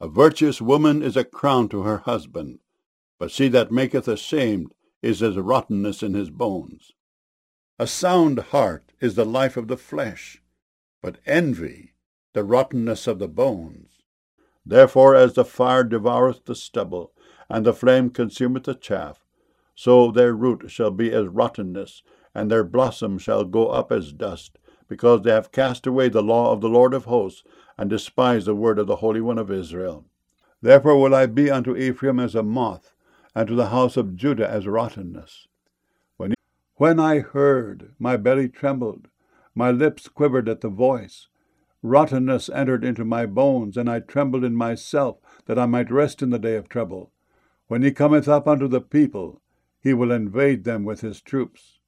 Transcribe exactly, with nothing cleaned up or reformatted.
A virtuous woman is a crown to her husband, but she that maketh ashamed is as rottenness in his bones. A sound heart is the life of the flesh, but envy the rottenness of the bones. Therefore as the fire devoureth the stubble, and the flame consumeth the chaff, so their root shall be as rottenness, and their blossom shall go up as dust, because they have cast away the law of the Lord of hosts, and despised the word of the Holy One of Israel. Therefore will I be unto Ephraim as a moth, and to the house of Judah as rottenness. When, when I heard, my belly trembled, my lips quivered at the voice. Rottenness entered into my bones, and I trembled in myself, that I might rest in the day of trouble. When he cometh up unto the people, he will invade them with his troops.